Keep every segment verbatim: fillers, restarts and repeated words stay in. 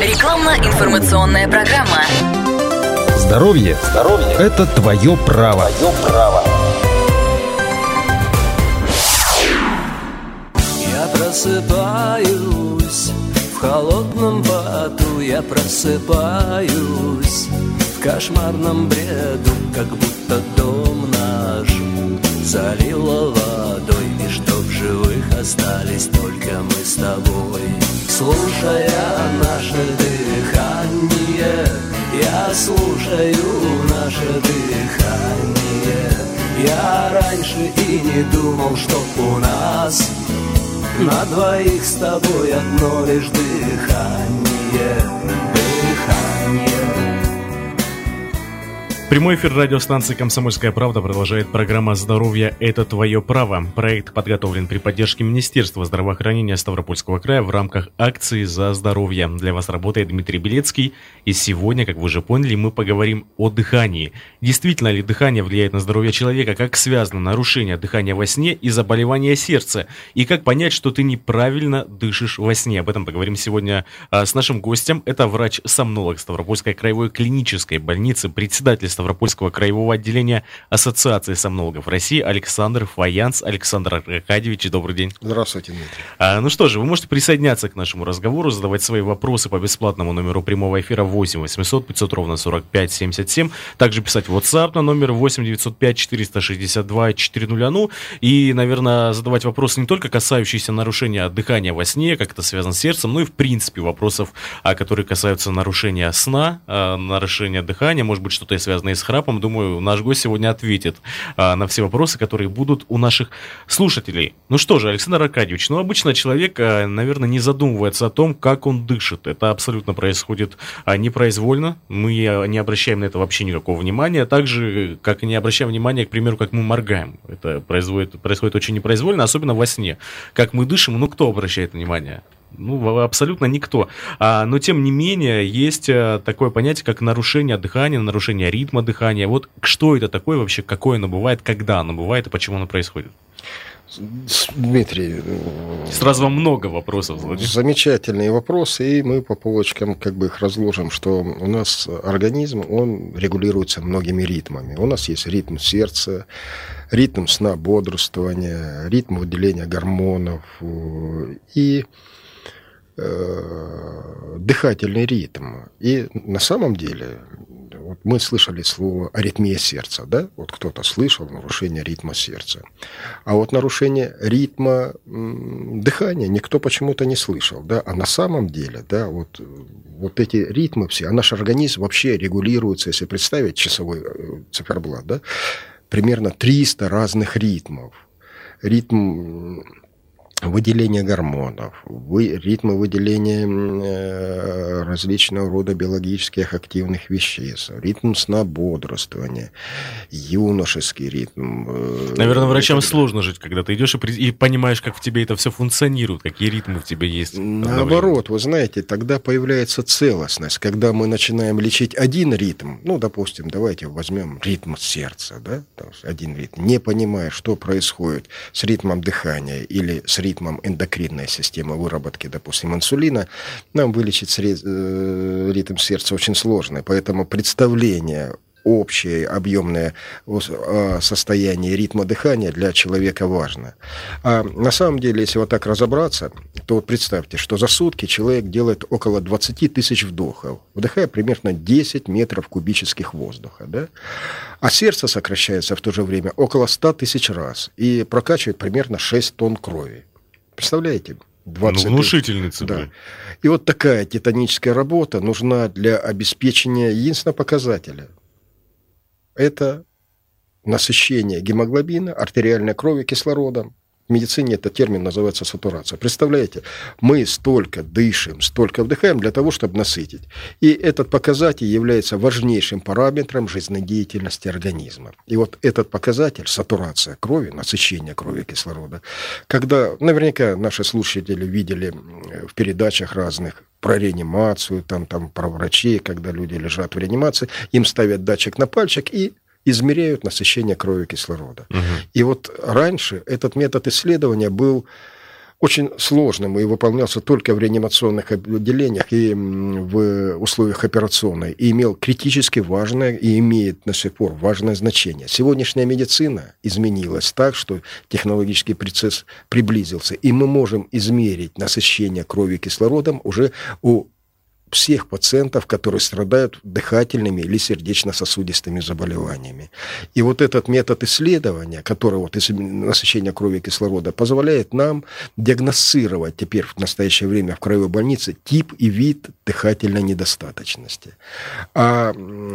Рекламно-информационная программа. Здоровье, Здоровье – это твое право. Твое право. Я просыпаюсь в холодном поту, я просыпаюсь в кошмарном бреду, как будто дом наш залило водой, и что в живых остались только мы с тобой. Слушая наше дыхание, я слушаю наше дыхание. Я раньше и не думал, что у нас на двоих с тобой одно лишь дыхание, дыхание. Прямой эфир радиостанции «Комсомольская правда» продолжает программа «Здоровье – это твое право». Проект подготовлен при поддержке Министерства здравоохранения Ставропольского края в рамках акции «За здоровье». Для вас работает Дмитрий Белецкий. И сегодня, как вы уже поняли, мы поговорим о дыхании. Действительно ли дыхание влияет на здоровье человека? Как связано нарушение дыхания во сне и заболевания сердца? И как понять, что ты неправильно дышишь во сне? Об этом поговорим сегодня а, с нашим гостем. Это врач-сомнолог Ставропольской краевой клинической больницы, председатель Ставропольского краевого отделения Ассоциации сомнологов России Александр Фаянс. Александр Аркадьевич, добрый день. Здравствуйте, Дмитрий. А, ну что же, вы можете присоединяться к нашему разговору, задавать свои вопросы по бесплатному номеру прямого эфира восемь восемьсот пятьсот ровно сорок пять семьдесят семь. Также писать в WhatsApp на номер восемь девятьсот пять четыреста шестьдесят два четыреста. Ну и, наверное, задавать вопросы не только касающиеся нарушения дыхания во сне, как это связано с сердцем, но и в принципе вопросов, которые касаются нарушения сна, нарушения дыхания, может быть, что-то связанное с храпом. Думаю, наш гость сегодня ответит а, на все вопросы, которые будут у наших слушателей. Ну что же, Александр Аркадьевич, ну обычно человек, а, наверное, не задумывается о том, как он дышит. Это абсолютно происходит а, непроизвольно. Мы не обращаем на это вообще никакого внимания. Так же, как и не обращаем внимания, к примеру, как мы моргаем. Это происходит, происходит очень непроизвольно, особенно во сне. Как мы дышим, ну кто обращает внимание? Ну, абсолютно никто. А, но, тем не менее, есть а, такое понятие, как нарушение дыхания, нарушение ритма дыхания. Вот что это такое вообще, какое оно бывает, когда оно бывает и почему оно происходит? Дмитрий, сразу вам много вопросов, Владимир. Замечательные вопросы, и мы по полочкам как бы их разложим, что у нас организм, он регулируется многими ритмами. У нас есть ритм сердца, ритм сна, бодрствования, ритм выделения гормонов и дыхательный ритм. И на самом деле, вот мы слышали слово аритмия сердца, да? Вот кто-то слышал нарушение ритма сердца. А вот нарушение ритма м, дыхания никто почему-то не слышал, да? А на самом деле, да, вот, вот эти ритмы все, а наш организм вообще регулируется, если представить часовой циферблат, да? Примерно триста разных ритмов. Ритм выделение гормонов, вы, ритмы выделения э, различного рода биологических активных веществ, ритм сна, бодрствования, юношеский ритм. Э, Наверное, врачам это... сложно жить, когда ты идешь и, при... и понимаешь, как в тебе это все функционирует, какие ритмы в тебе есть. Наоборот, вы знаете, тогда появляется целостность, когда мы начинаем лечить один ритм, ну, допустим, давайте возьмем ритм сердца, да, один ритм, не понимая, что происходит с ритмом дыхания или с ритмом ритмом эндокринной системы выработки, допустим, инсулина, нам вылечить ритм сердца очень сложно. Поэтому представление общее, объемное состояние ритма дыхания для человека важно. А на самом деле, если вот так разобраться, то вот представьте, что за сутки человек делает около двадцать тысяч вдохов, вдыхая примерно десять метров кубических воздуха, да? А сердце сокращается в то же время около ста тысяч раз и прокачивает примерно шесть тонн крови. Представляете? двадцать ну, внушительный цифры. Да. И вот такая титаническая работа нужна для обеспечения единственного показателя. Это насыщение гемоглобина, артериальной крови кислородом. В медицине этот термин называется сатурация. Представляете, мы столько дышим, столько вдыхаем для того, чтобы насытить. И этот показатель является важнейшим параметром жизнедеятельности организма. И вот этот показатель, сатурация крови, насыщение крови кислорода, когда наверняка наши слушатели видели в передачах разных про реанимацию, там, там, про врачей, когда люди лежат в реанимации, им ставят датчик на пальчик и измеряют насыщение крови кислорода. Угу. И вот раньше этот метод исследования был очень сложным и выполнялся только в реанимационных отделениях и в условиях операционной, и имел критически важное и имеет до сих пор важное значение. Сегодняшняя медицина изменилась так, что технологический процесс приблизился, и мы можем измерить насыщение крови кислородом уже у всех пациентов, которые страдают дыхательными или сердечно-сосудистыми заболеваниями. И вот этот метод исследования, который вот насыщение крови кислорода, позволяет нам диагностировать теперь в настоящее время в краевой больнице тип и вид дыхательной недостаточности. А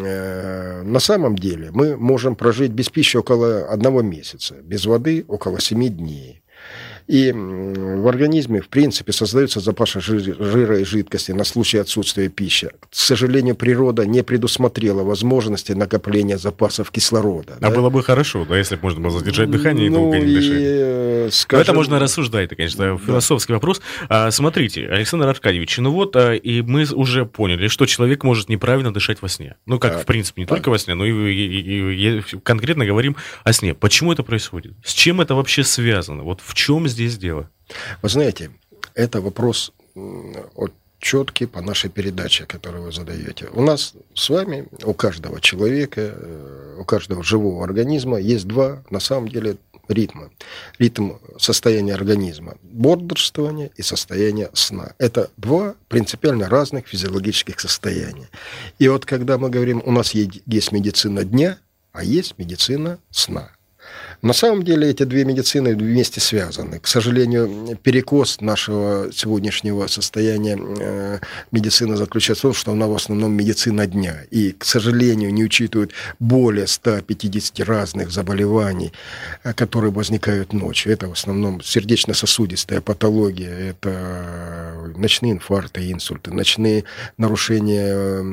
э, на самом деле мы можем прожить без пищи около одного месяца, без воды около семи дней. И в организме, в принципе, создаются запасы жира и жидкости на случай отсутствия пищи. К сожалению, природа не предусмотрела возможности накопления запасов кислорода. А да? было бы хорошо, да, если бы можно было задержать дыхание ну, и долго не и, дышать. Скажем... Это можно рассуждать, это, конечно, философский да. вопрос. А, смотрите, Александр Аркадьевич, ну вот, а, и мы уже поняли, что человек может неправильно дышать во сне. Ну, как, да. в принципе, не да. только во сне, но и, и, и, и конкретно говорим о сне. Почему это происходит? С чем это вообще связано? Вот в чем здесь дело? Вы знаете, это вопрос вот, четкий по нашей передаче, которую вы задаете. У нас с вами, у каждого человека, у каждого живого организма есть два, на самом деле, ритма. Ритм состояния организма. Бодрствование и состояние сна. Это два принципиально разных физиологических состояния. И вот когда мы говорим, у нас есть медицина дня, а есть медицина сна. На самом деле эти две медицины вместе связаны. К сожалению, перекос нашего сегодняшнего состояния э, медицины заключается в том, что она в основном медицина дня. И, к сожалению, не учитывает более ста пятидесяти разных заболеваний, которые возникают ночью. Это в основном сердечно-сосудистая патология, это ночные инфаркты, инсульты, ночные нарушения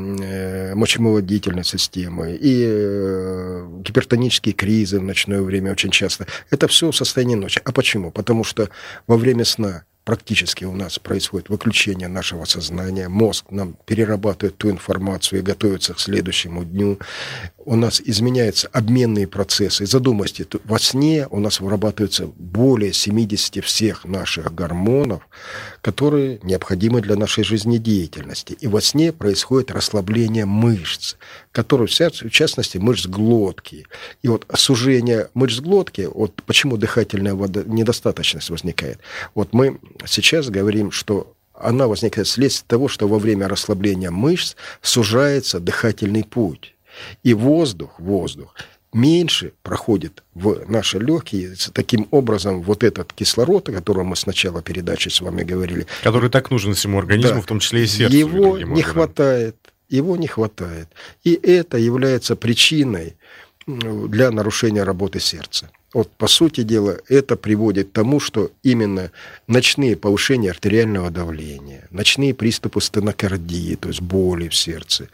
э, мочевыводительной системы и э, гипертонические кризы в ночное время очень часто. Это все состояние ночи. А почему? Потому что во время сна практически у нас происходит выключение нашего сознания. Мозг нам перерабатывает ту информацию и готовится к следующему дню. У нас изменяются обменные процессы. Задумайтесь, во сне у нас вырабатывается более семидесяти всех наших гормонов, которые необходимы для нашей жизнедеятельности. И во сне происходит расслабление мышц, которые, в частности, мышц глотки. И вот сужение мышц глотки, вот почему дыхательная недостаточность возникает. Вот мы сейчас говорим, что она возникает вследствие того, что во время расслабления мышц сужается дыхательный путь. И воздух, воздух меньше проходит в наши легкие. Таким образом, вот этот кислород, о котором мы с начала передачи с вами говорили... Который так нужен всему организму, да, в том числе и сердцу. Его и не хватает. Его не хватает. И это является причиной для нарушения работы сердца. Вот, по сути дела, это приводит к тому, что именно ночные повышения артериального давления, ночные приступы стенокардии, то есть боли в сердце,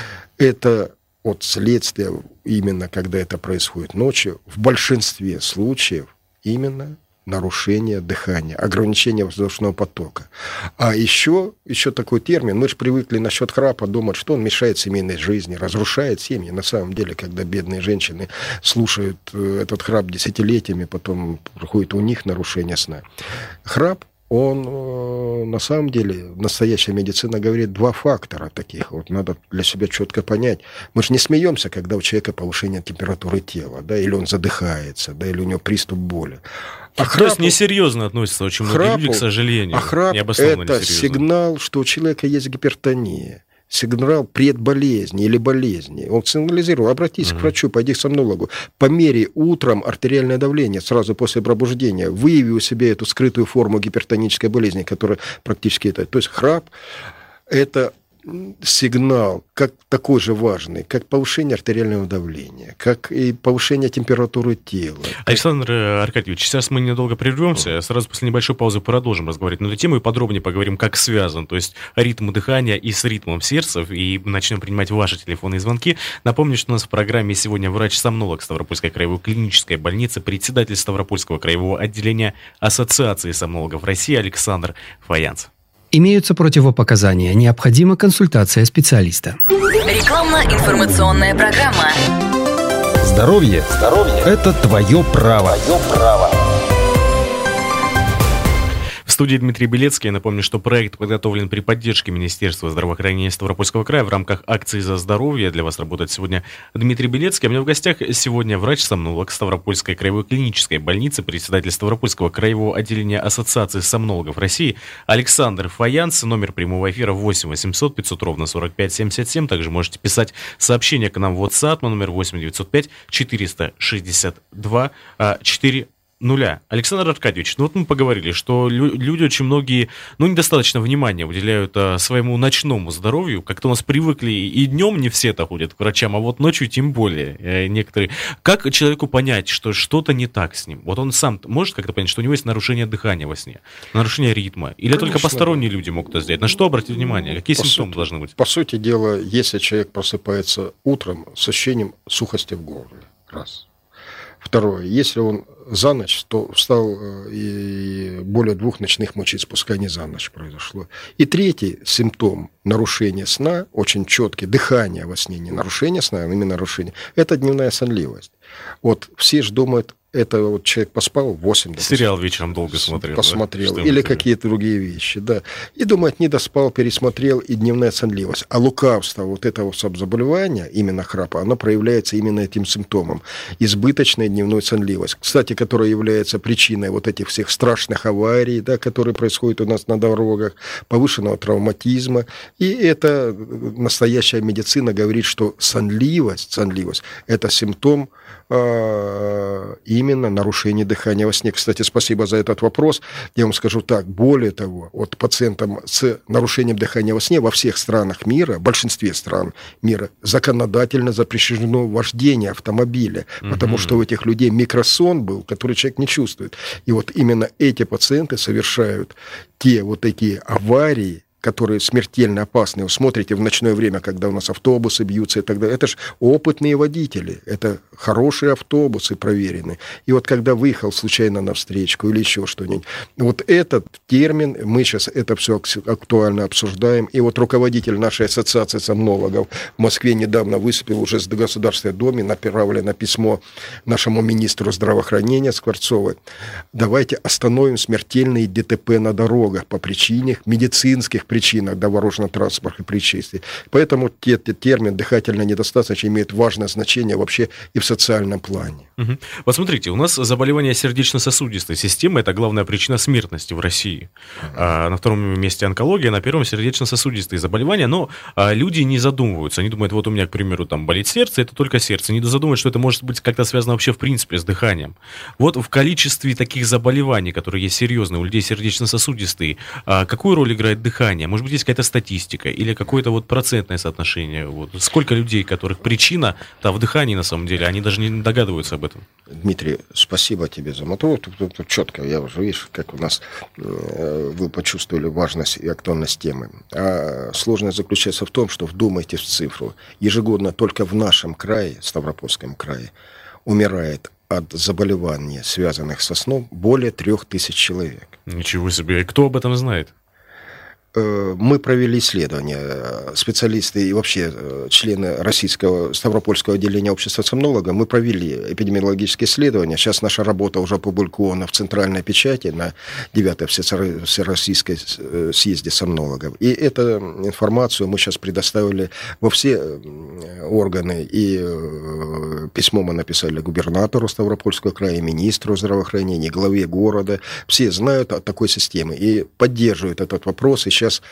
это от следствия, именно когда это происходит ночью, в большинстве случаев именно нарушение дыхания, ограничение воздушного потока. А еще, еще такой термин, мы же привыкли насчет храпа думать, что он мешает семейной жизни, разрушает семьи. На самом деле, когда бедные женщины слушают этот храп десятилетиями, потом проходит у них нарушение сна. Храп, он, на самом деле, настоящая медицина говорит два фактора таких. Вот надо для себя четко понять. Мы же не смеемся, когда у человека повышение температуры тела, да, или он задыхается, да, или у него приступ боли. А храпу, то есть несерьезно относятся очень многие храпу, люди, к сожалению. А храп – это сигнал, что у человека есть гипертония. Сигнал предболезни или болезни. Он сигнализирует, обратись mm-hmm. к врачу, пойди к сомнологу. Померяй утром артериальное давление сразу после пробуждения. Выяви у себя эту скрытую форму гипертонической болезни, которая практически это. То есть храп – это сигнал, как такой же важный, как повышение артериального давления, как и повышение температуры тела. Александр Аркадьевич, сейчас мы недолго прервемся, сразу после небольшой паузы продолжим разговаривать на эту тему и подробнее поговорим, как связан, то есть ритм дыхания и с ритмом сердца, и начнем принимать ваши телефонные звонки. Напомню, что у нас в программе сегодня врач-сомнолог Ставропольской краевой клинической больницы, председатель Ставропольского краевого отделения Ассоциации сомнологов России Александр Фаянц. Имеются противопоказания. Необходима консультация специалиста. Рекламно-информационная программа. Здоровье, Здоровье – это твое право. Твое право. В В студии Дмитрий Белецкий. Я напомню, что проект подготовлен при поддержке Министерства здравоохранения Ставропольского края в рамках акции «За здоровье». Для вас работает сегодня Дмитрий Белецкий. У меня в гостях сегодня врач-сомнолог Ставропольской краевой клинической больницы, председатель Ставропольского краевого отделения Ассоциации сомнологов России Александр Фаянц. Номер прямого эфира восемь восемьсот пятьсот ровно сорок пять семьдесят семь. Также можете писать сообщение к нам в WhatsApp на номер восемь девятьсот пять четыреста шестьдесят два четыре нуля. Александр Аркадьевич, ну вот мы поговорили, что лю- люди очень многие, ну, недостаточно внимания уделяют а, своему ночному здоровью. Как-то у нас привыкли, и днем не все-то ходят к врачам, а вот ночью тем более э, некоторые. Как человеку понять, что что-то не так с ним? Вот он сам может как-то понять, что у него есть нарушение дыхания во сне, нарушение ритма? Или Конечно, только посторонние да. люди могут это сделать? На что обратить внимание? Какие по симптомы сути, должны быть? По сути дела, если человек просыпается утром с ощущением сухости в горле, раз. Второе, если он за ночь, то встал и более двух ночных мочеиспусканий за ночь произошло. И третий симптом нарушения сна, очень четкий, дыхание во сне, не нарушение сна, а именно нарушение, это дневная сонливость. Вот все же думают, это вот человек поспал восемь. Допустим, сериал вечером долго смотрел. Посмотрел. Да? Или какие-то другие вещи, да. И думает, не доспал, пересмотрел, и дневная сонливость. А лукавство вот этого заболевания, именно храпа, оно проявляется именно этим симптомом. Избыточная дневная сонливость. Кстати, которая является причиной вот этих всех страшных аварий, да, которые происходят у нас на дорогах, повышенного травматизма. И это настоящая медицина говорит, что сонливость, сонливость – это симптом э, именно нарушение дыхания во сне. Кстати, спасибо за этот вопрос. Я вам скажу так, более того, вот пациентам с нарушением дыхания во сне во всех странах мира, в большинстве стран мира, законодательно запрещено вождение автомобиля, угу. потому что у этих людей микросон был, который человек не чувствует. И вот именно эти пациенты совершают те вот такие аварии, которые смертельно опасны. Вы смотрите в ночное время, когда у нас автобусы бьются и так далее. Это же опытные водители, это хорошие автобусы проверенные. И вот когда выехал случайно на встречку или еще что-нибудь, вот этот термин, мы сейчас это все актуально обсуждаем. И вот руководитель нашей ассоциации сомнологов в Москве недавно выступил уже с Государственной Думы, направлено письмо нашему министру здравоохранения Скворцовой. Давайте остановим смертельные ДТП на дорогах по причине медицинских причинах дорожно-транспортных происшествий. Поэтому те, те, термин «дыхательная недостаточность» имеет важное значение вообще и в социальном плане. Угу. Вот смотрите, у нас заболевание сердечно-сосудистой системы – это главная причина смертности в России. Угу. А, на втором месте онкология, на первом сердечно-сосудистые заболевания. Но а, люди не задумываются. Они думают, вот у меня, к примеру, там болит сердце, это только сердце. Не задумываются, что это может быть как-то связано вообще в принципе с дыханием. Вот в количестве таких заболеваний, которые есть серьезные, у людей сердечно-сосудистые, а, какую роль играет дыхание? Может быть, есть какая-то статистика или какое-то вот процентное соотношение? Вот. Сколько людей, которых причина-то в дыхании на самом деле, они даже не догадываются об этом? Дмитрий, спасибо тебе за мотор. Тут, тут, тут четко, я уже вижу, как у нас э, вы почувствовали важность и актуальность темы. А сложность заключается в том, что вдумайтесь в цифру. Ежегодно только в нашем крае, Ставропольском крае, умирает от заболеваний, связанных со сном, более трех тысяч человек. Ничего себе. И кто об этом знает? Мы провели исследование, специалисты и вообще члены российского Ставропольского отделения общества сомнолога, мы провели эпидемиологические исследования. Сейчас наша работа уже опубликована в центральной печати на девятой Всероссийской съезде сомнологов. И эту информацию мы сейчас предоставили во все органы. И письмо мы написали губернатору Ставропольского края, министру здравоохранения, главе города. Все знают о такой системе и поддерживают этот вопрос. И сейчас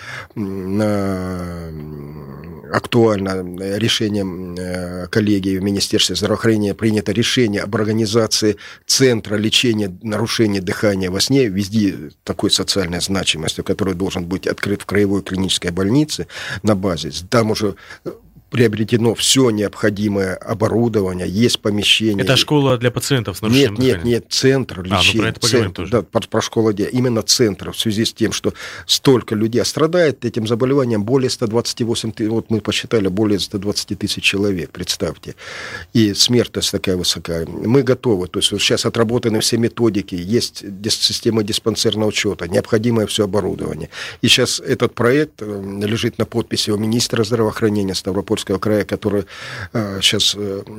актуально решением коллегии в Министерстве здравоохранения принято решение об организации центра лечения нарушений дыхания во сне, везде такой социальной значимостью, который должен быть открыт в краевой клинической больнице на базе. Там уже приобретено все необходимое оборудование, есть помещение. Это школа для пациентов с нарушением дыхания? Нет, нет, нет, центр лечения. А, ну про это поговорим центр, тоже. Да, про, про школу, именно центр, в связи с тем, что столько людей страдает этим заболеванием, более сто двадцать восемь, вот мы посчитали, более сто двадцать тысяч человек, представьте. И смертность такая высокая. Мы готовы, то есть вот сейчас отработаны все методики, есть система диспансерного учета, необходимое все оборудование. И сейчас этот проект лежит на подписи у министра здравоохранения Ставропольского Ставропольского края, который сейчас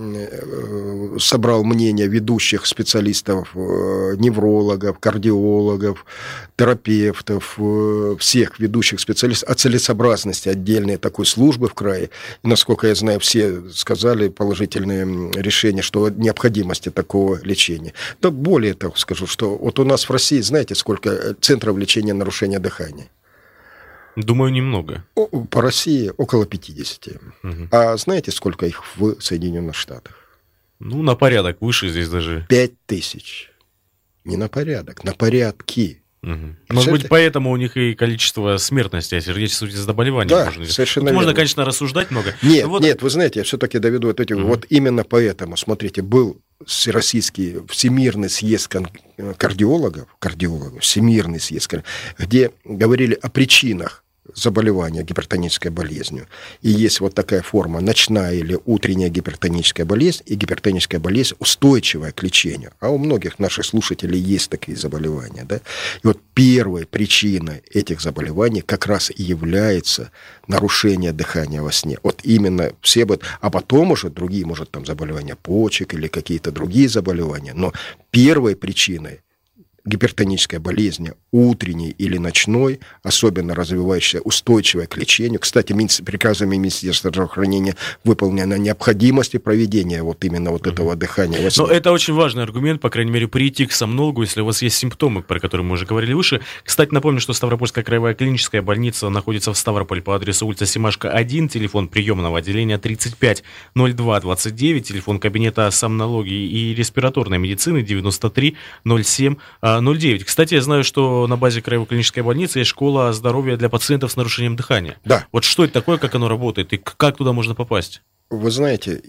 собрал мнение ведущих специалистов, неврологов, кардиологов, терапевтов, всех ведущих специалистов о целесообразности отдельной такой службы в крае. И, насколько я знаю, все сказали положительные решения, что необходимости такого лечения. Да более того скажу, что вот у нас в России, знаете, сколько центров лечения нарушения дыхания? Думаю, немного. По России около пятидесяти. Угу. А знаете, сколько их в Соединенных Штатах? Ну, на порядок выше здесь даже. Пять тысяч. Не на порядок, на порядки. Угу. Может быть, поэтому у них и количество смертности, а сердечно-сосудистых заболеваний. Да, можно... совершенно Тут верно. Можно, конечно, рассуждать много. Нет, вот... нет, вы знаете, я все-таки доведу вот эти. Угу. Вот именно поэтому, смотрите, был Всероссийский Всемирный съезд кардиологов, кардиологов, Всемирный съезд, где говорили о причинах заболевания гипертонической болезнью. И есть вот такая форма: ночная или утренняя гипертоническая болезнь, и гипертоническая болезнь устойчивая к лечению. А у многих наших слушателей есть такие заболевания. Да? И вот первой причиной этих заболеваний как раз и является нарушение дыхания во сне. Вот именно все бы... А потом уже другие, может, там заболевания почек или какие-то другие заболевания. Но первой причиной гипертонической болезни, утренней или ночной, особенно развивающаяся, устойчивая к лечению. Кстати, приказами Министерства здравоохранения выполнена необходимость проведения вот именно вот этого дыхания во сне. Но это очень важный аргумент, по крайней мере, прийти к сомнологу, если у вас есть симптомы, про которые мы уже говорили выше. Кстати, напомню, что Ставропольская краевая клиническая больница находится в Ставрополе по адресу улица Семашко, один, телефон приемного отделения тридцать пять ноль два двадцать девять, телефон кабинета сомнологии и респираторной медицины девяносто три ноль семь ноль девять. Кстати, я знаю, что на базе краевой клинической больницы есть школа здоровья для пациентов с нарушением дыхания. Да. Вот что это такое, как оно работает и как туда можно попасть? Вы знаете,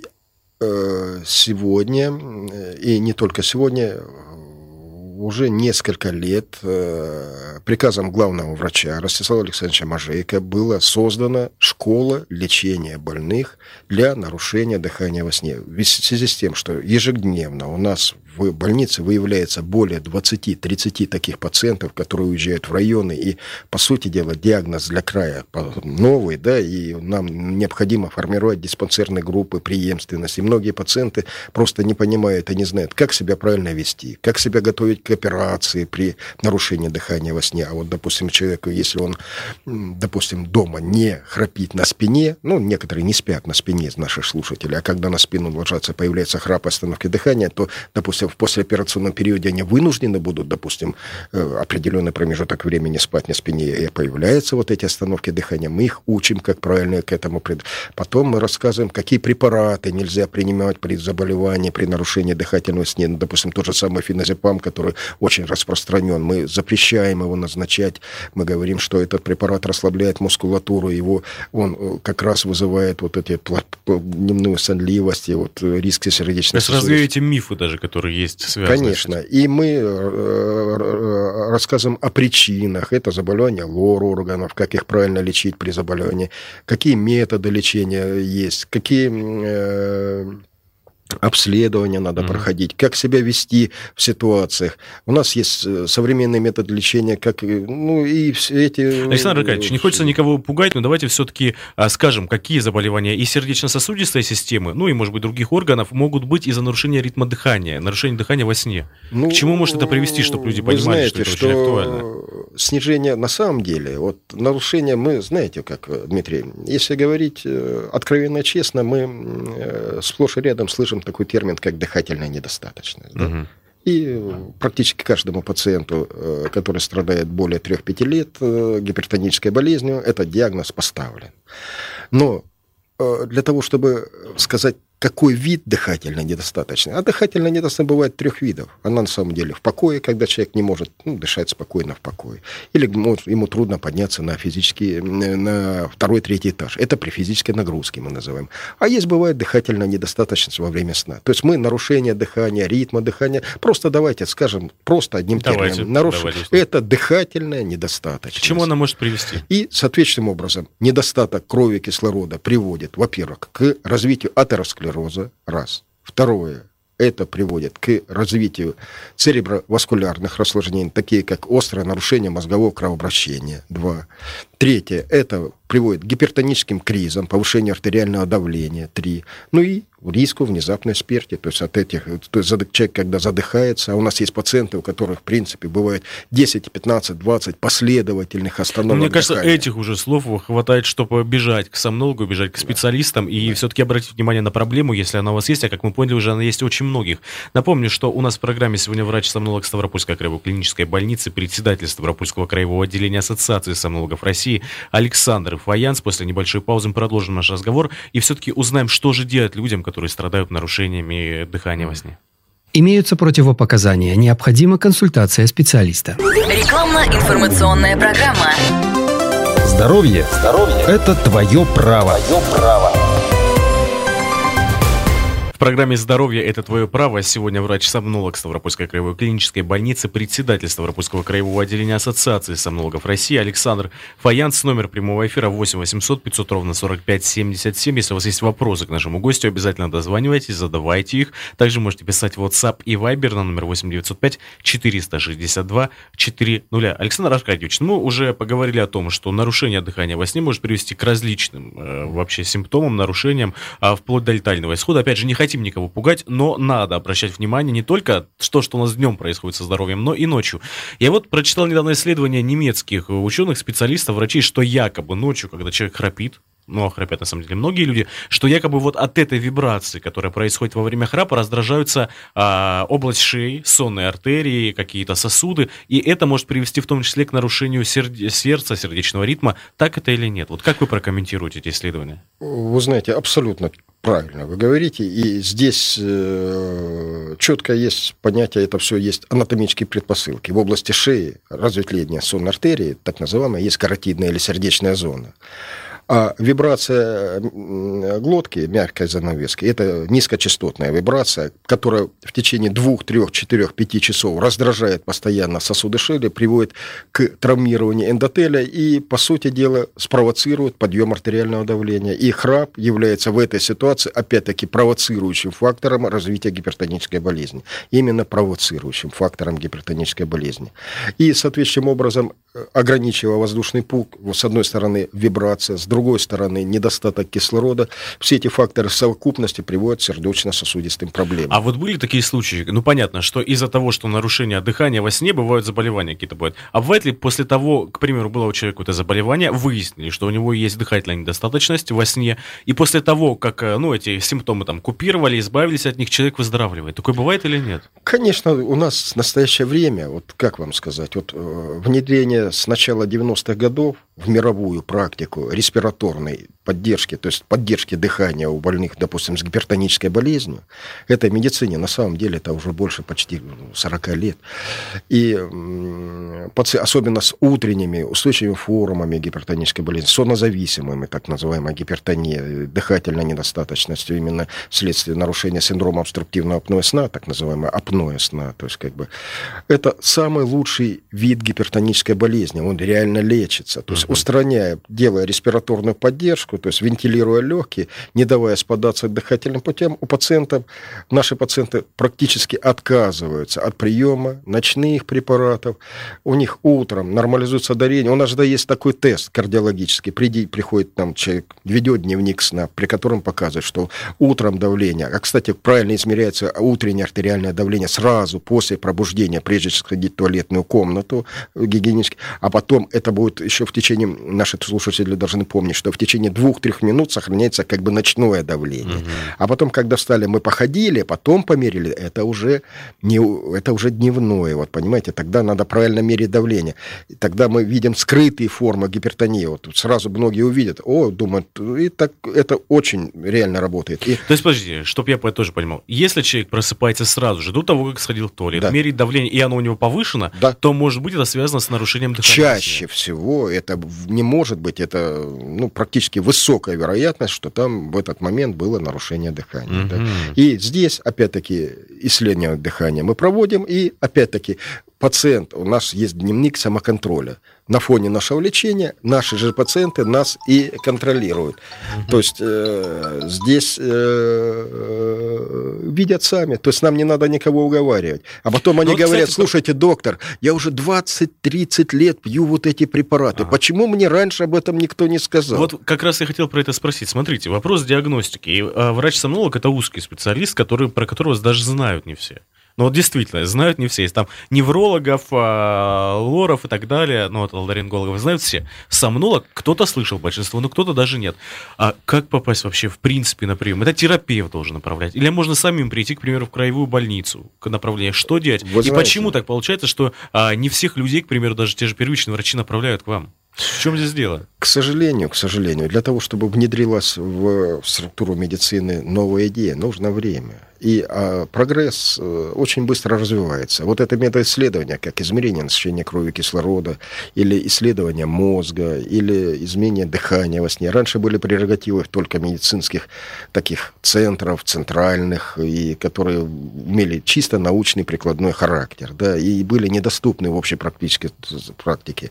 сегодня, и не только сегодня, уже несколько лет приказом главного врача Ростислава Александровича Можейко была создана школа лечения больных для нарушения дыхания во сне. В связи с тем, что ежедневно у нас в больнице выявляется более двадцать-тридцать таких пациентов, которые уезжают в районы, и, по сути дела, диагноз для края новый, да, и нам необходимо формировать диспансерные группы преемственности. И многие пациенты просто не понимают и не знают, как себя правильно вести, как себя готовить к операции при нарушении дыхания во сне. А вот, допустим, человеку, если он, допустим, дома не храпит на спине, ну, некоторые не спят на спине из наших слушателей, а когда на спину ложатся, появляется храп, остановки дыхания, то, допустим, в послеоперационном периоде они вынуждены будут, допустим, определенный промежуток времени спать на спине, и появляются вот эти остановки дыхания. Мы их учим, как правильно к этому. Потом мы рассказываем, какие препараты нельзя принимать при заболевании, при нарушении дыхательного сна. Ну, допустим, тот же самый феназепам, который очень распространен. Мы запрещаем его назначать. Мы говорим, что этот препарат расслабляет мускулатуру, его, он как раз вызывает вот эти дневную сонливость, и вот риски сердечной сосудистой. То есть развеете мифы даже, которые есть связаны. Конечно. И мы рассказываем о причинах. Это заболевания лор-органов, как их правильно лечить при заболевании, какие методы лечения есть, какие обследования надо mm-hmm. проходить, как себя вести в ситуациях. У нас есть современный метод лечения, как, ну, и все эти... Александр Аркадьевич, не хочется никого пугать, но давайте все-таки скажем, какие заболевания и сердечно-сосудистой системы, ну и, может быть, других органов могут быть из-за нарушения ритма дыхания, нарушения дыхания во сне. Ну, к чему может это привести, чтобы люди понимали, знаете, что это что очень актуально? Снижение, на самом деле, вот нарушение, мы, знаете, как, Дмитрий, если говорить откровенно честно, мы сплошь и рядом слышим такой термин, как дыхательная недостаточность. Да? Угу. И практически каждому пациенту, который страдает более трех-пяти лет гипертонической болезнью, этот диагноз поставлен. Но для того, чтобы сказать, какой вид дыхательной недостаточности, а дыхательная недостаточность бывает трех видов. Она на самом деле в покое, когда человек не может ну, дышать спокойно в покое. Или может, ему трудно подняться на физический, на второй, третий этаж. Это при физической нагрузке мы называем. А есть бывает дыхательная недостаточность во время сна. То есть мы нарушение дыхания, ритма дыхания, просто давайте скажем, просто одним давайте, термином. Наруш... давайте. Это дыхательная недостаточность. К чему она может привести? И соответственным образом недостаток крови и кислорода приводит, во-первых, к развитию атеросклероза, раз. Второе, это приводит к развитию цереброваскулярных осложнений, такие как острое нарушение мозгового кровообращения, два. Третье, это приводит к гипертоническим кризам, повышению артериального давления, три. Ну и риску внезапной смерти. То есть от этих, то есть человек, когда задыхается, а у нас есть пациенты, у которых, в принципе, бывает десять, пятнадцать, двадцать последовательных остановок. Мне кажется, дыхания. этих уже слов хватает, чтобы бежать к сомнологу, бежать к специалистам, да. и да. все-таки обратить внимание на проблему, если она у вас есть, а как мы поняли, уже она есть у очень многих. Напомню, что у нас в программе сегодня врач-сомнолог Ставропольской краевой клинической больницы, председатель Ставропольского краевого отделения Ассоциации сомнологов России Александр Фаянц. После небольшой паузы мы продолжим наш разговор и все-таки узнаем, что же делать людям, которые страдают нарушениями дыхания во сне. Имеются противопоказания. Необходима консультация специалиста. Рекламно-информационная программа. Здоровье, Здоровье – это твое право. Твое право. В программе «Здоровье – это твое право» сегодня врач-сомнолог Ставропольской краевой клинической больницы, председатель Ставропольского краевого отделения Ассоциации сомнологов России Александр Фаянц. Номер прямого эфира восемь восемьсот пятьсот ровно сорок пять семьдесят семь. Если у вас есть вопросы к нашему гостю, обязательно дозванивайтесь, задавайте их. Также можете писать в WhatsApp и Viber на номер восемь девятьсот пять четыреста шестьдесят два четыреста. Александр Аркадьевич, мы уже поговорили о том, что нарушение дыхания во сне может привести к различным э, вообще симптомам, нарушениям, э, вплоть до летального исхода. Опять же, не хотим никого пугать, но надо обращать внимание не только то, что у нас днем происходит со здоровьем, но и ночью. Я вот прочитал недавно исследование немецких ученых, специалистов, врачей, что якобы ночью, когда человек храпит, ну, храпят на самом деле многие люди, что якобы вот от этой вибрации, которая происходит во время храпа, раздражаются а, область шеи, сонные артерии, какие-то сосуды, и это может привести в том числе к нарушению серд... сердца, сердечного ритма. Так это или нет? Вот как вы прокомментируете эти исследования? Вы знаете, абсолютно правильно вы говорите, и здесь э, четко есть понятие, это все есть анатомические предпосылки. В области шеи разветвление сонной артерии, так называемая, есть каротидная или сердечная зона. А вибрация глотки, мягкой занавески, это низкочастотная вибрация, которая в течение двух, трех, четырех, пяти часов раздражает постоянно сосуды шеи, приводит к травмированию эндотеля и, по сути дела, спровоцирует подъем артериального давления. И храп является в этой ситуации, опять-таки, провоцирующим фактором развития гипертонической болезни. Именно провоцирующим фактором гипертонической болезни. И, соответствующим образом, ограничивая воздушный пук, с одной стороны, вибрация, с другой стороны, недостаток кислорода, все эти факторы в совокупности приводят к сердечно-сосудистым проблемам. А вот были такие случаи, ну понятно, что из-за того, что нарушение дыхания во сне, бывают заболевания какие-то бывают. А бывает ли после того, к примеру, было у человека какое-то заболевание, выяснили, что у него есть дыхательная недостаточность во сне, и после того, как, ну, эти симптомы там купировали, избавились от них, человек выздоравливает. Такое бывает или нет? Конечно, у нас в настоящее время, вот как вам сказать, вот внедрение с начала девяностых годов в мировую практику респираторной поддержки, то есть поддержки дыхания у больных, допустим, с гипертонической болезнью, этой медицине на самом деле это уже больше почти сорок лет. И особенно с утренними устойчивыми формами гипертонической болезни, соннозависимыми, так называемой гипертонией, дыхательной недостаточностью, именно вследствие нарушения синдрома обструктивного апноэ сна, так называемое апноэ сна, то есть как бы это самый лучший вид гипертонической болезни, он реально лечится, то есть uh-huh. устраняя, делая респираторную поддержку, то есть вентилируя легкие, не давая спадаться дыхательным путям, у пациентов, наши пациенты практически отказываются от приема ночных препаратов, у них утром нормализуется давление, у нас же есть такой тест кардиологический, Приди, приходит там человек, ведет дневник сна, при котором показывает, что утром давление, а, кстати, правильно измеряется утреннее артериальное давление сразу после пробуждения, прежде чем сходить в туалетную комнату гигиенически, а потом это будет еще в течение, наши слушатели должны помнить, что в течение двух-трех минут сохраняется как бы ночное давление. Угу. А потом, когда встали, мы походили, потом померили, это уже, не, это уже дневное, вот понимаете, тогда надо правильно мерить давление. И тогда мы видим скрытые формы гипертонии. Вот сразу многие увидят, о, думают, и так это очень реально работает. И... То есть, подождите, чтобы я тоже понимал, если человек просыпается сразу же, до того, как сходил в туалет, да. мерить давление, и оно у него повышено, да. то, может быть, это связано с нарушением дыхания. Чаще всего это не может быть, это ну, практически высокая вероятность, что там в этот момент было нарушение дыхания. Mm-hmm. Да? И здесь, опять-таки, исследование дыхания мы проводим, и, опять-таки, пациент, у нас есть дневник самоконтроля. на фоне нашего лечения наши же пациенты нас и контролируют. Угу. То есть э, здесь э, видят сами, то есть нам не надо никого уговаривать. А потом они ну, говорят, кстати, слушайте, доктор, я уже двадцать-тридцать лет пью вот эти препараты, ага. почему мне раньше об этом никто не сказал? Вот как раз я хотел про это спросить. Смотрите, вопрос диагностики. И, а, врач-сомнолог – это узкий специалист, который, про которого даже знают не все. Ну вот действительно, знают не все. Есть там неврологов, а, лоров и так далее, ну вот ларингологов знают все. Сомнолог кто-то слышал большинство, но кто-то даже нет. А как попасть вообще в принципе на прием? Это терапевт должен направлять? Или можно самим прийти, к примеру, в краевую больницу к направлению? Что делать? Вы и знаете, почему так получается, что а, не всех людей, к примеру, даже те же первичные врачи направляют к вам? В чем здесь дело? К сожалению, к сожалению, для того, чтобы внедрилась в структуру медицины новая идея, нужно время. И а, прогресс а, очень быстро развивается. Вот это метоисследования, как измерение насыщения крови кислорода, или исследование мозга, или изменение дыхания во сне. Раньше были прерогативы только медицинских таких центров, центральных, и которые имели чисто научный прикладной характер, да, и были недоступны в общей практической практике.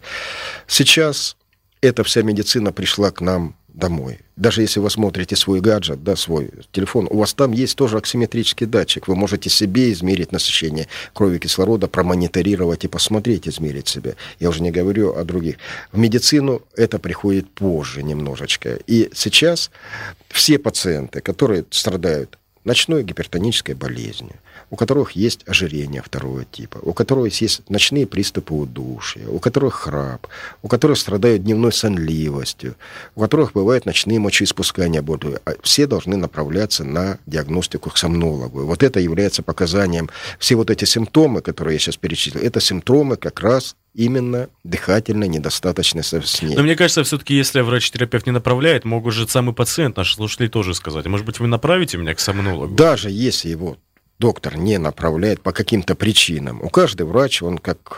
Сейчас эта вся медицина пришла к нам домой. Даже если вы смотрите свой гаджет, да, свой телефон, у вас там есть тоже оксиметрический датчик. Вы можете себе измерить насыщение крови кислорода, промониторировать и посмотреть, измерить себе. Я уже не говорю о других. В медицину это приходит позже немножечко. И сейчас все пациенты, которые страдают ночной гипертонической болезнью, у которых есть ожирение второго типа, у которых есть ночные приступы удушья, у которых храп, у которых страдают дневной сонливостью, у которых бывают ночные мочеиспускания, все должны направляться на диагностику к сомнологу. Вот это является показанием. Все вот эти симптомы, которые я сейчас перечислил, это симптомы как раз именно дыхательной недостаточности в сне. Но мне кажется, все-таки, если врач-терапевт не направляет, могут же самый пациент, наши слушатели, тоже сказать. Может быть, вы направите меня к сомнологу? Даже если его доктор не направляет по каким-то причинам. У каждого врач, он как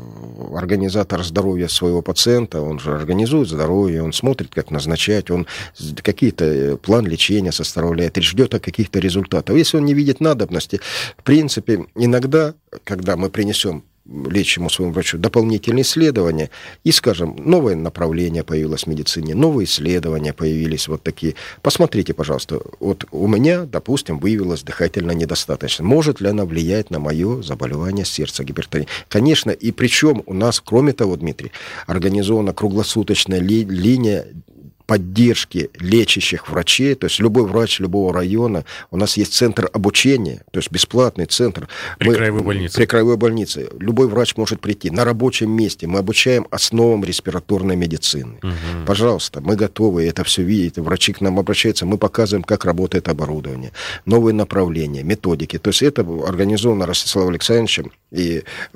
организатор здоровья своего пациента, он же организует здоровье, он смотрит, как назначать, он какие-то план лечения составляет и ждет каких-то результатов. Если он не видит надобности, в принципе, иногда, когда мы принесем лечащему своему врачу дополнительные исследования, и, скажем, новое направление появилось в медицине, новые исследования появились вот такие. Посмотрите, пожалуйста, вот у меня, допустим, выявилась дыхательная недостаточность. Может ли она влиять на мое заболевание сердца, гипертония? Конечно, и причем у нас, кроме того, Дмитрий, организована круглосуточная ли, линия поддержки лечащих врачей, то есть любой врач любого района, у нас есть центр обучения, то есть бесплатный центр. При мы, краевой больнице. При краевой больнице. Любой врач может прийти на рабочем месте. Мы обучаем основам респираторной медицины. Угу. Пожалуйста, мы готовы это все видеть. Врачи к нам обращаются, мы показываем, как работает оборудование, новые направления, методики. То есть это организовано Ростиславом Александровичем, и э,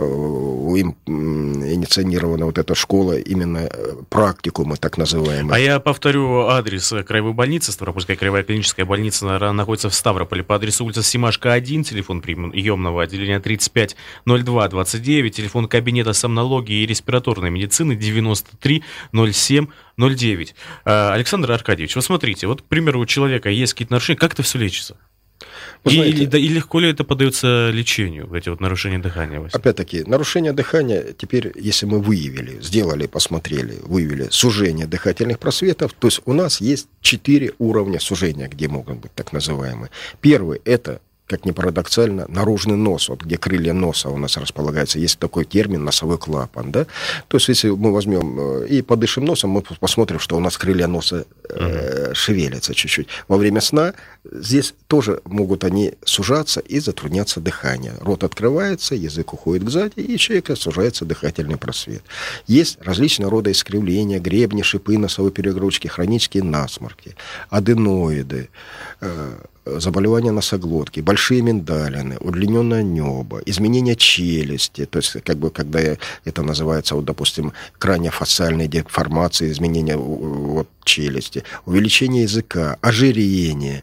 им инициирована вот эта школа, именно практикумы, так называемые. А я повторю адрес краевой больницы, Ставропольская краевая клиническая больница находится в Ставрополе по адресу улица Симашко, один, телефон приемного отделения тридцать пять ноль два двадцать девять, телефон кабинета сомнологии и респираторной медицины девяносто три ноль семь ноль девять. Александр Аркадьевич, вот смотрите, вот, к примеру, у человека есть какие-то нарушения, как это все лечится? И, знаете, и, и легко ли это поддается лечению, эти вот нарушения дыхания? Опять-таки, нарушение дыхания, теперь, если мы выявили, сделали, посмотрели, выявили сужение дыхательных просветов, то есть у нас есть четыре уровня сужения, где могут быть так называемые. Первый – это, как ни парадоксально, наружный нос, вот где крылья носа у нас располагаются, есть такой термин носовой клапан, да? То есть если мы возьмем и подышим носом, мы посмотрим, что у нас крылья носа э, шевелятся чуть-чуть. Во время сна здесь тоже могут они сужаться и затрудняться дыхание. Рот открывается, язык уходит сзади, и у человека сужается дыхательный просвет. Есть различного рода искривления, гребни, шипы носовой перегрузки, хронические насморки, аденоиды, э, заболевания носоглотки, большие миндалины, удлиненное небо, изменение челюсти, то есть, как бы, когда это называется, вот, допустим, краниофасциальные деформации, изменение вот, челюсти, увеличение языка, ожирение,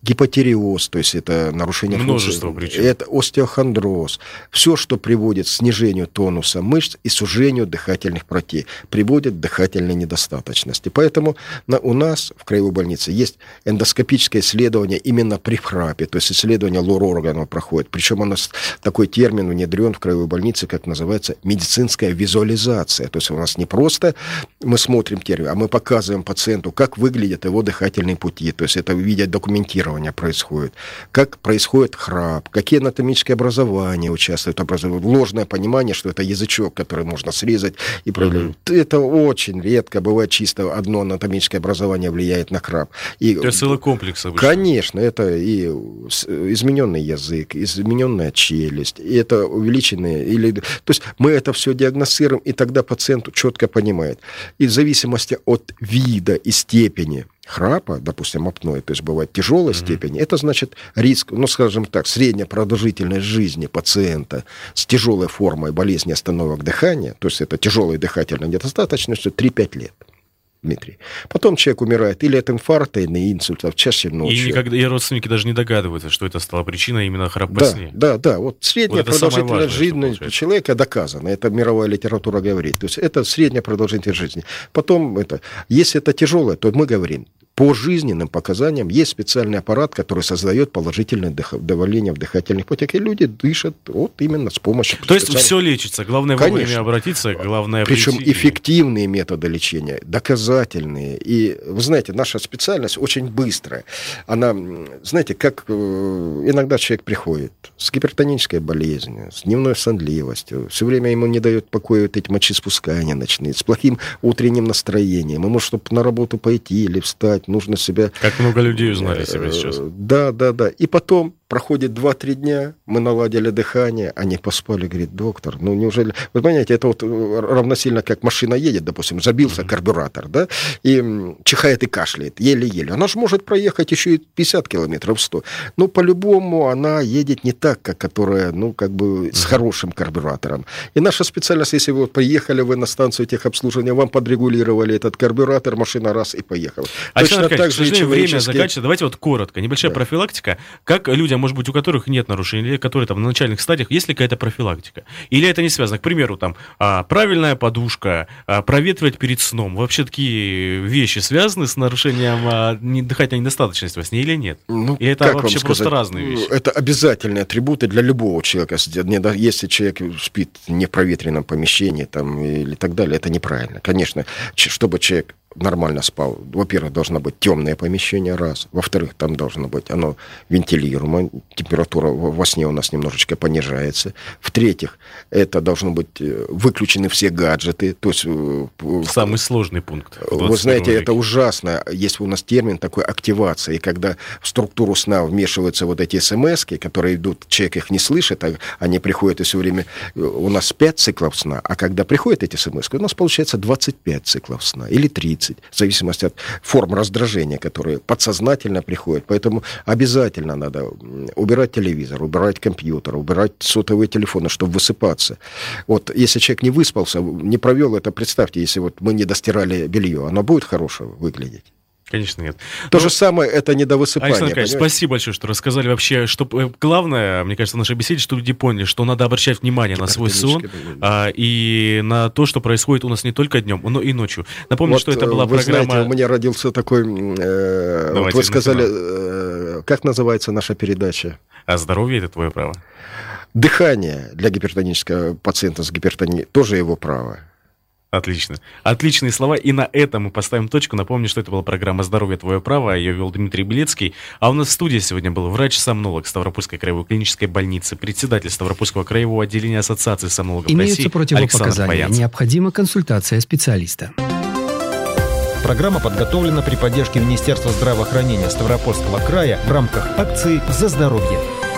гипотереоз, то есть это нарушение Множество функции, причин. это остеохондроз, все, что приводит к снижению тонуса мышц и сужению дыхательных путей, приводит к дыхательной недостаточности. Поэтому на, у нас в краевой больнице есть эндоскопическое исследование именно при храпе, то есть исследование лор-органов проходит. Причем у нас такой термин внедрен в краевой больнице, как называется медицинская визуализация. То есть у нас не просто мы смотрим термин, а мы показываем пациенту, как выглядят его дыхательные пути. То есть это в виде документирования происходит, как происходит храп, какие анатомические образования участвуют, образуют ложное понимание, что это язычок, который можно срезать и проявлять. Mm-hmm. Это очень редко, бывает чисто одно анатомическое образование влияет на храп. И, то есть целый комплекс обычно. Конечно, это и измененный язык, измененная челюсть, и это увеличенные, или, то есть мы это все диагностируем, и тогда пациент четко понимает. И в зависимости от вида и степени храпа, допустим, апноэ, то есть бывает тяжелой mm-hmm. степени, это значит риск, ну, скажем так, средняя продолжительность жизни пациента с тяжелой формой болезни остановок дыхания, то есть это тяжелая дыхательная недостаточность, три-пять лет. Дмитрий. Потом человек умирает или от инфаркта, или инсультов, чаще ночью. И, никогда, и родственники даже не догадываются, что это стало причиной именно храп во да, сне. Да, да. Вот средняя вот продолжительность жизни человека доказана. Это мировая литература говорит. То есть это средняя продолжительность жизни. Потом, это, если это тяжелое, то мы говорим, по жизненным показаниям есть специальный аппарат, который создает положительное дых... давление в дыхательных путях, и люди дышат вот именно с помощью... То есть все лечится, главное вовремя обратиться, главное... Причем прийти... эффективные методы лечения, доказательные. И, вы знаете, наша специальность очень быстрая. Она, знаете, как иногда человек приходит с гипертонической болезнью, с дневной сонливостью, все время ему не дает покоя вот эти мочеиспускания ночные, с плохим утренним настроением, ему, чтобы на работу пойти или встать, нужно себя... Как много людей узнали себя сейчас. Да, да, да. И потом проходит два-три дня, мы наладили дыхание, они поспали, говорит, доктор, ну неужели... Вы понимаете, это вот равносильно, как машина едет, допустим, забился mm-hmm. карбюратор, да, и чихает и кашляет, еле-еле. Она же может проехать еще и пятьдесят километров, сто. Но по-любому она едет не так, как которая, ну, как бы с mm-hmm. хорошим карбюратором. И наша специальность, если вы вот приехали вы на станцию техобслуживания, вам подрегулировали этот карбюратор, машина раз и поехала. Точно так же, к сожалению, время заканчивается. Давайте вот коротко, небольшая да. профилактика. Как людям, может быть, у которых нет нарушений, или которые там на начальных стадиях, есть ли какая-то профилактика? Или это не связано? К примеру, там, а, правильная подушка, а, проветривать перед сном. Вообще такие вещи связаны с нарушением а, дыхательной недостаточности во сне или нет? Ну, или это вообще просто разные вещи? Это обязательные атрибуты для любого человека. Если человек спит в непроветренном помещении там, или так далее, это неправильно. Конечно, чтобы человек нормально спал. Во-первых, должно быть темное помещение, раз. Во-вторых, там должно быть оно вентилируемо, температура во сне у нас немножечко понижается. В-третьих, это должно быть выключены все гаджеты. То есть, самый сложный пункт. Вы знаете, веке. Это ужасно. Есть у нас термин такой активация, и когда в структуру сна вмешиваются вот эти смс-ки, которые идут, человек их не слышит, а они приходят и все время... У нас пять циклов сна, а когда приходят эти смс-ки, у нас получается двадцать пять циклов сна или тридцать. В зависимости от форм раздражения, которые подсознательно приходят. Поэтому обязательно надо убирать телевизор, убирать компьютер, убирать сотовые телефоны, чтобы высыпаться. Вот если человек не выспался, не провел это, представьте, если вот мы не достирали белье, оно будет хорошее выглядеть? Конечно, нет. То Но... же самое, это недовысыпание. Александр Николаевич, спасибо большое, что рассказали вообще, что главное, мне кажется, в нашей беседе, что люди поняли, что надо обращать внимание на свой сон а, и на то, что происходит у нас не только днем, но и ночью. Напомню, вот, что это была вы программа... Знаете, у меня родился такой... Э, вот вы сказали, э, как называется наша передача? А здоровье — это твое право. Дыхание для гипертонического пациента с гипертонией тоже его право. Отлично. Отличные слова. И на этом мы поставим точку. Напомню, что это была программа «Здоровье. Твое право». Ее вел Дмитрий Белецкий. А у нас в студии сегодня был врач-сомнолог Ставропольской краевой клинической больницы, председатель Ставропольского краевого отделения Ассоциации сомнологов Имеются России противопоказания. Александр Необходима консультация специалиста. Программа подготовлена при поддержке Министерства здравоохранения Ставропольского края в рамках акции «За здоровье».